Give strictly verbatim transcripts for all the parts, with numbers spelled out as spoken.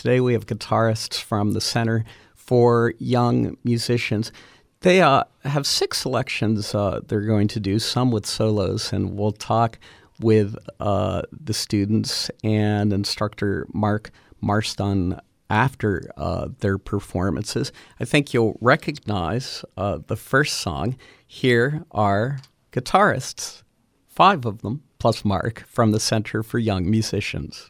today we have guitarists from the Center for Young Musicians. They uh, have six selections uh, they're going to do, some with solos, and we'll talk with uh, the students and instructor Mark Marston after uh, their performances. I think you'll recognize uh, the first song. Here are guitarists, five of them, plus Mark, from the Center for Young Musicians.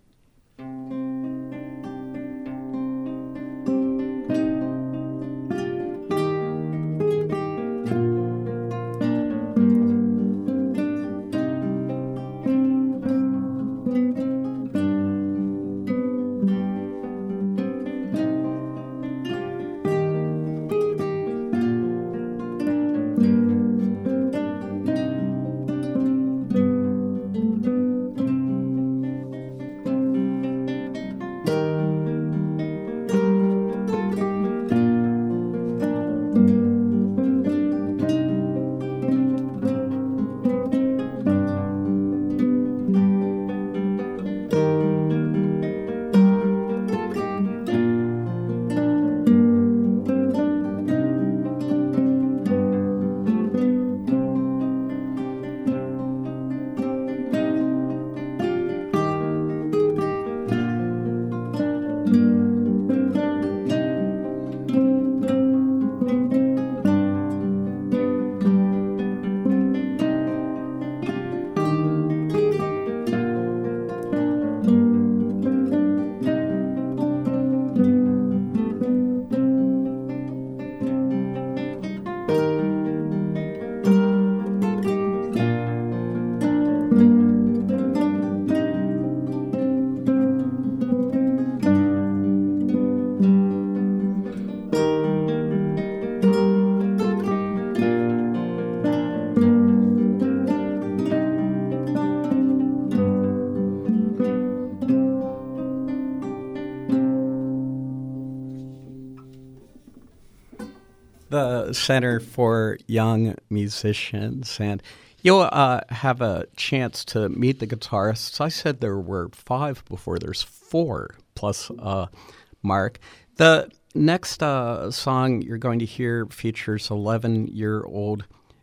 The Center for Young Musicians, and you'll uh, have a chance to meet the guitarists. I said there were five before. There's four, plus uh, Mark. The next uh, song you're going to hear features eleven-year-old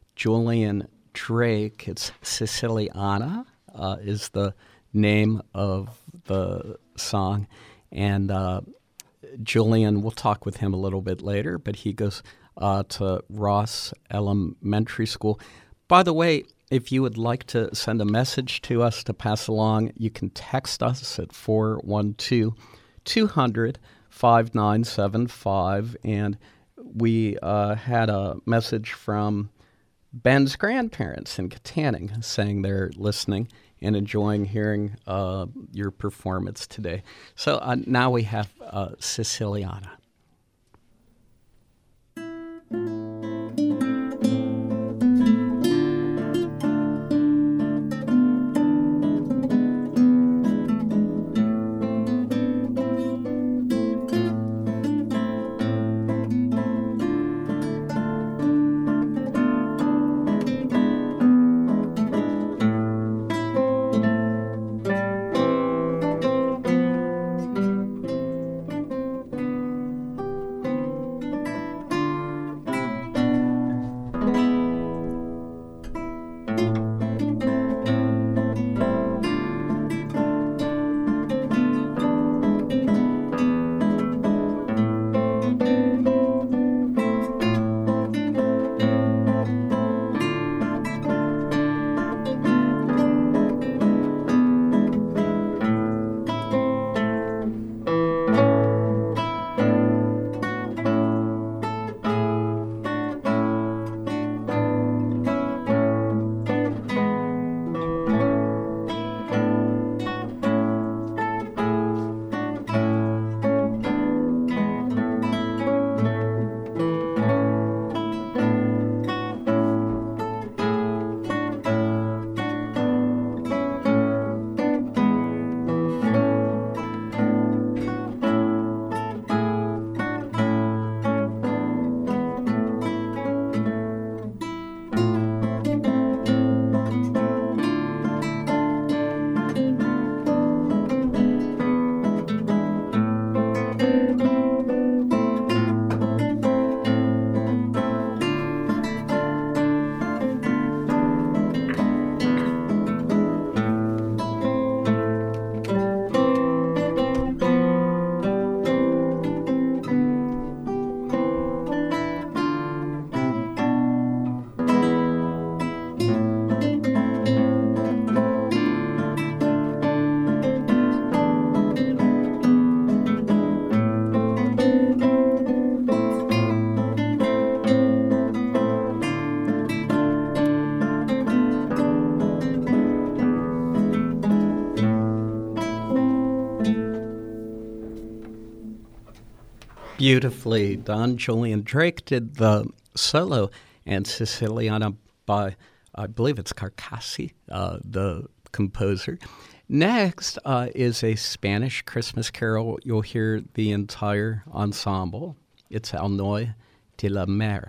Julian Drake. It's Siciliana uh, is the name of the song, and uh, Julian, we'll talk with him a little bit later, but he goes Uh, to Ross Elementary School. By the way, if you would like to send a message to us to pass along, you can text us at four one two, two hundred, five nine seven five. And we uh, had a message from Ben's grandparents in Katanning saying they're listening and enjoying hearing uh, your performance today. So uh, now we have uh, Siciliana. Beautifully done. Julian Drake did the solo, and Siciliana by, I believe it's Carcassi, uh, the composer. Next uh, is a Spanish Christmas carol. You'll hear the entire ensemble. It's Al Noi de la Mer.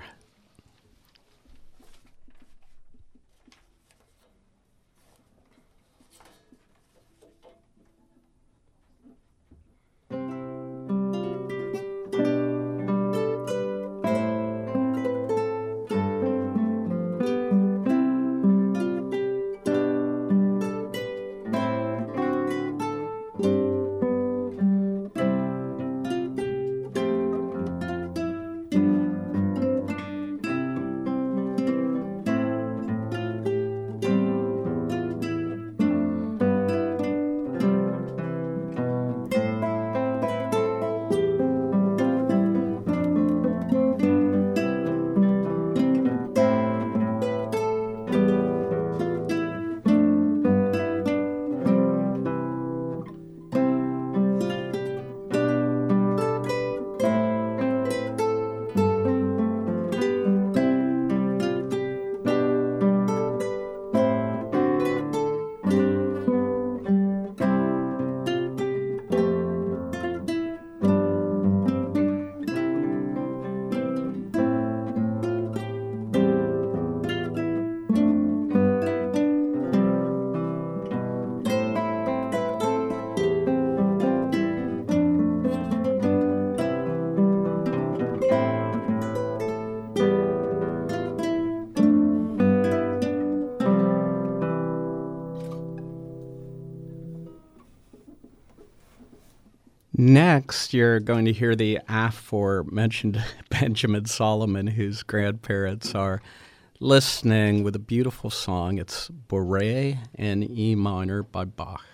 Next, you're going to hear the aforementioned Benjamin Solomon, whose grandparents are listening with a beautiful song. It's Bourrée in E minor by Bach.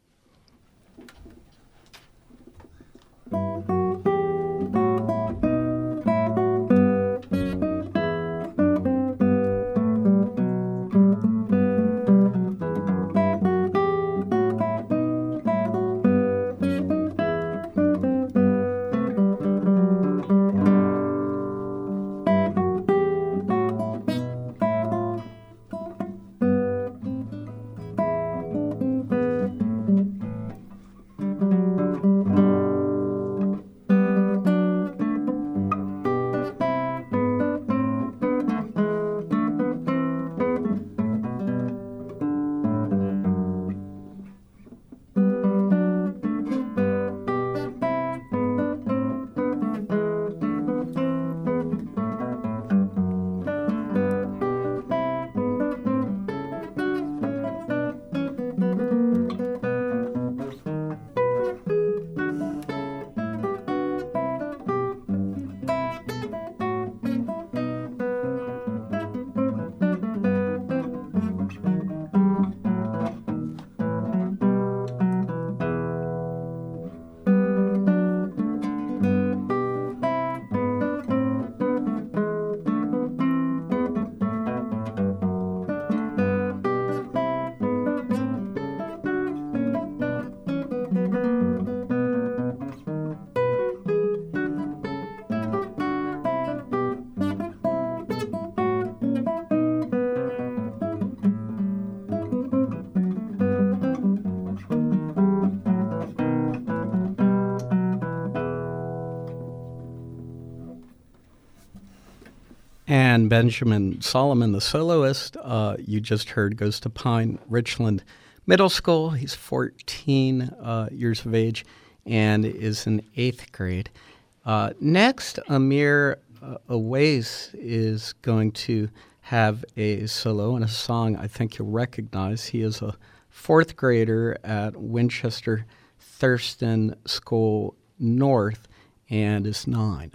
And Benjamin Solomon, the soloist, uh, you just heard, goes to Pine Richland Middle School. He's fourteen uh, years of age and is in eighth grade. Uh, next, Amir uh, Awais is going to have a solo and a song I think you'll recognize. He is a fourth grader at Winchester Thurston School North and is nine.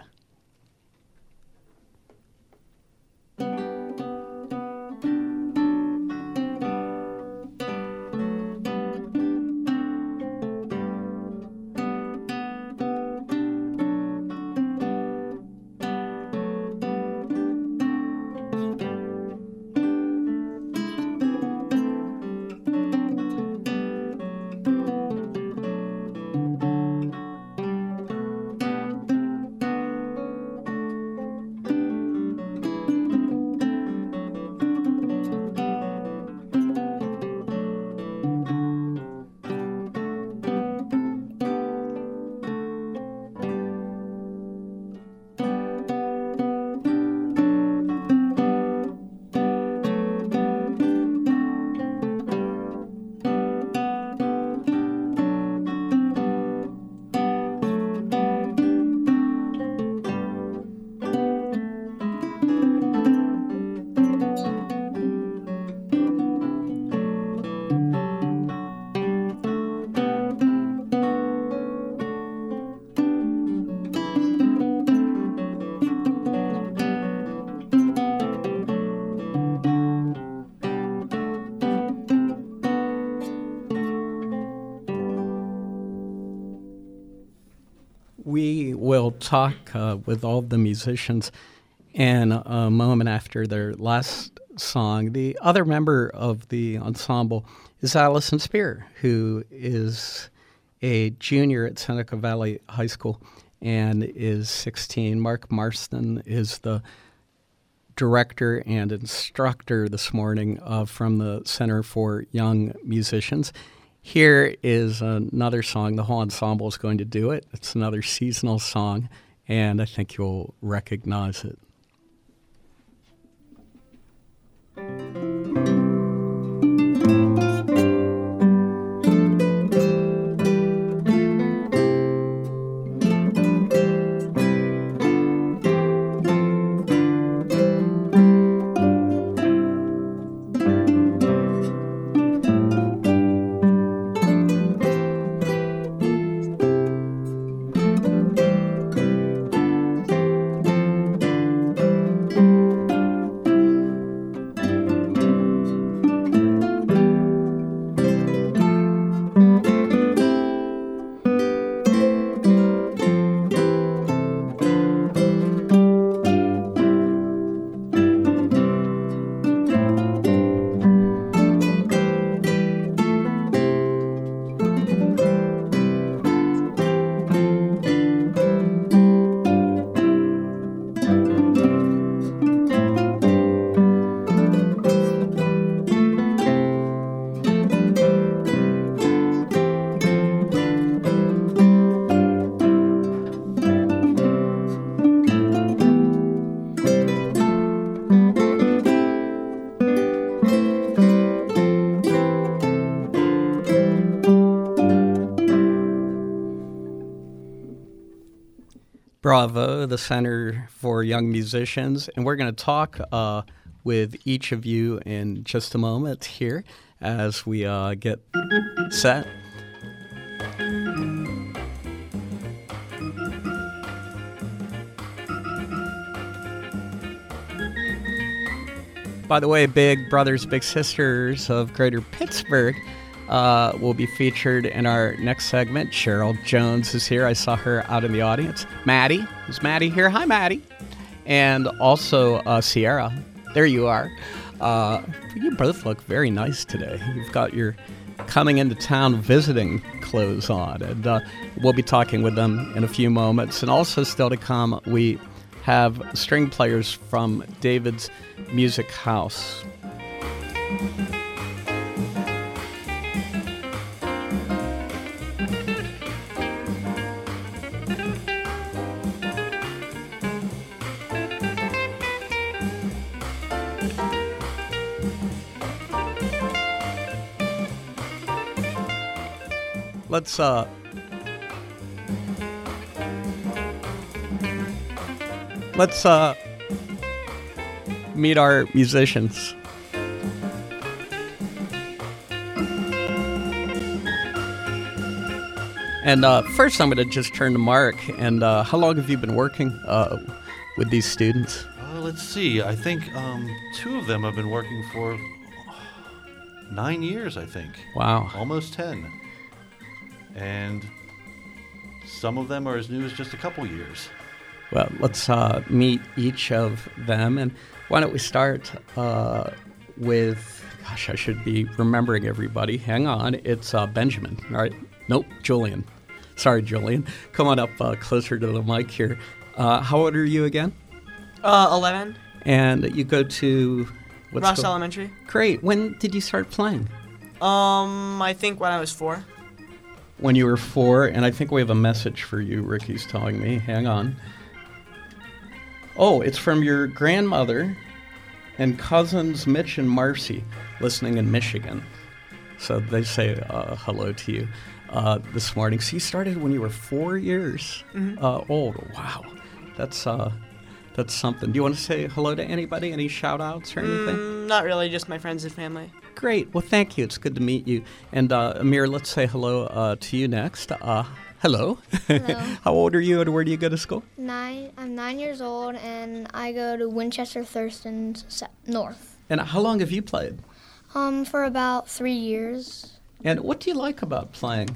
we will talk uh, with all the musicians in a moment after their last song. The other member of the ensemble is Allison Spear, who is a junior at Seneca Valley High School and is sixteen. Mark Marston is the director and instructor this morning uh, from the Center for Young Musicians. Here is another song. The whole ensemble is going to do it. It's another seasonal song, and I think you'll recognize it. Bravo, the Center for Young Musicians, and we're going to talk uh, with each of you in just a moment here as we uh, get set. By the way, big brothers, big sisters of Greater Pittsburgh Uh, will be featured in our next segment. Cheryl Jones is here. I saw her out in the audience. Maddie. Is Maddie here? Hi, Maddie. And also uh, Sierra. There you are. Uh, you both look very nice today. You've got your coming into town visiting clothes on. And uh, we'll be talking with them in a few moments. And also still to come, we have string players from David's Music House. Let's uh, let's uh, meet our musicians. And uh, first, I'm going to just turn to Mark. And uh, how long have you been working uh, with these students? Uh, let's see. I think um, two of them have been working for nine years. I think. Wow. Almost ten. And some of them are as new as just a couple years. Well, let's uh, meet each of them. And why don't we start uh, with, gosh, I should be remembering everybody. Hang on. It's uh, Benjamin. All right. Nope, Julian. Sorry, Julian. Come on up uh, closer to the mic here. Uh, how old are you again? Uh, eleven. And you go to... What's Ross go- Elementary. Great. When did you start playing? Um, I think when I was four. When you were four, and I think we have a message for you, Ricky's telling me. Hang on. Oh, it's from your grandmother and cousins Mitch and Marcy listening in Michigan. So they say uh, hello to you uh, this morning. So you started when you were four years Mm-hmm. uh, old. Wow. That's uh, that's something. Do you want to say hello to anybody? Any shout-outs or anything? Mm, not really, just my friends and family. Great. Well, thank you. It's good to meet you. And uh, Amir, let's say hello uh, to you next. Uh, hello. Hello. How old are you and where do you go to school? Nine. I'm nine years old, and I go to Winchester Thurston Se- North. And how long have you played? Um, for about three years. And what do you like about playing?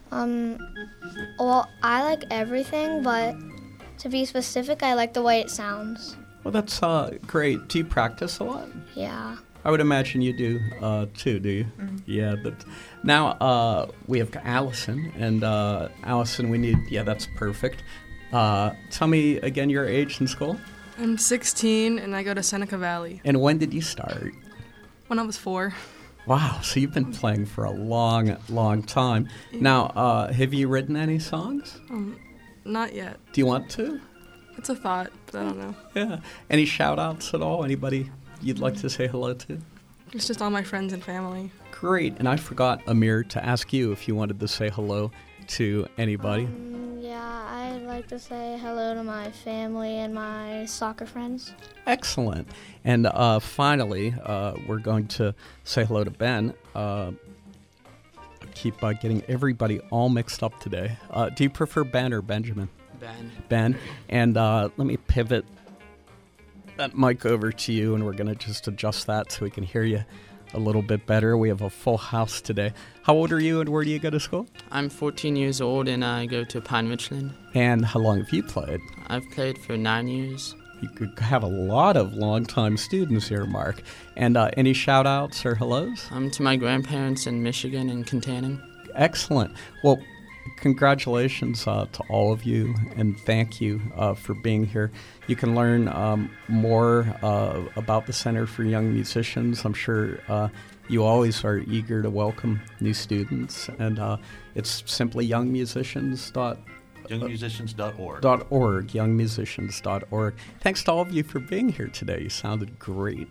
Um, well, I like everything, but to be specific, I like the way it sounds. Well, that's uh, great. Do you practice a lot? Yeah. I would imagine you do uh, too, do you? Mm-hmm. Yeah. But now uh, we have Allison, and uh, Allison, we need, yeah, that's perfect. Uh, tell me again your age in school, I'm sixteen and I go to Seneca Valley. and when did you start? When I was four. Wow, so you've been playing for a long, long time. Now, uh, have you written any songs? Um, not yet. Do you want to? It's a thought, but I don't know. Yeah. Any shout-outs at all? Anybody you'd like to say hello to? It's just all my friends and family. Great. And I forgot, Amir, to ask you if you wanted to say hello to anybody. Um, yeah, I'd like to say hello to my family and my soccer friends. Excellent. And uh, finally, uh, we're going to say hello to Ben. Uh, I keep uh, getting everybody all mixed up today. Uh, do you prefer Ben or Benjamin? Ben. Ben. And uh, let me pivot that mic over to you, and we're going to just adjust that so we can hear you a little bit better. We have a full house today. How old are you, and where do you go to school? I'm fourteen years old and I go to Pine Richland. And how long have you played? I've played for nine years. You could have a lot of longtime students here, Mark. And uh, any shout-outs or hellos? I'm to my grandparents in Michigan and Contaning. Excellent. Well, congratulations uh, to all of you, and thank you uh, for being here. You can learn um, more uh, about the Center for Young Musicians. I'm sure uh, you always are eager to welcome new students, and uh, it's simply young musicians dot young musicians dot org. Dot org, young musicians dot org. Thanks to all of you for being here today. You sounded great.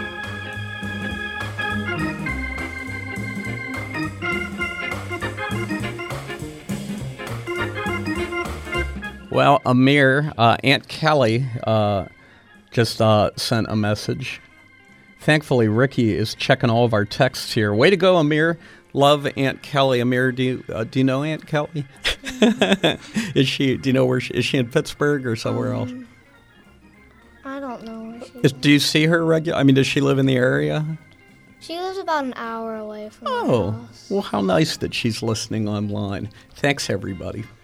Well, Amir, uh, Aunt Kelly uh, just uh, sent a message. Thankfully, Ricky is checking all of our texts here. Way to go, Amir. Love Aunt Kelly. Amir, do you, uh, do you know Aunt Kelly? Is she? Do you know where she is? She in Pittsburgh or somewhere else? Um, I don't know where she Is, do you see her regular? I mean, does she live in the area? She lives about an hour away from my Oh, house. well, how nice that she's listening online. Thanks, everybody.